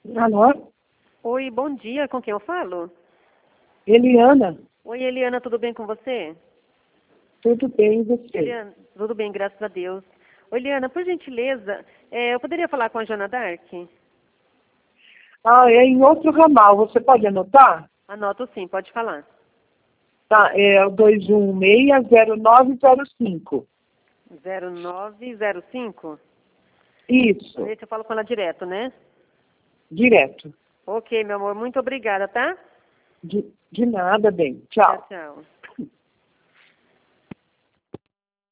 Alô? Oi, bom dia. Com quem eu falo? Eliana, Oi, Eliana, tudo bem com você? tudo bem e você? Eliana, tudo bem, graças a Deus. Oi, Eliana, por gentileza, eu poderia falar com a Joana Dark? Ah, é em outro ramal, você pode anotar? Anoto sim, pode falar. Tá, é o 2160905. 0905? Isso, Deixa eu falo com ela direto, né? direto. Ok, meu amor, muito obrigada, tá? De nada, bem. Tchau, Tchau. tchau.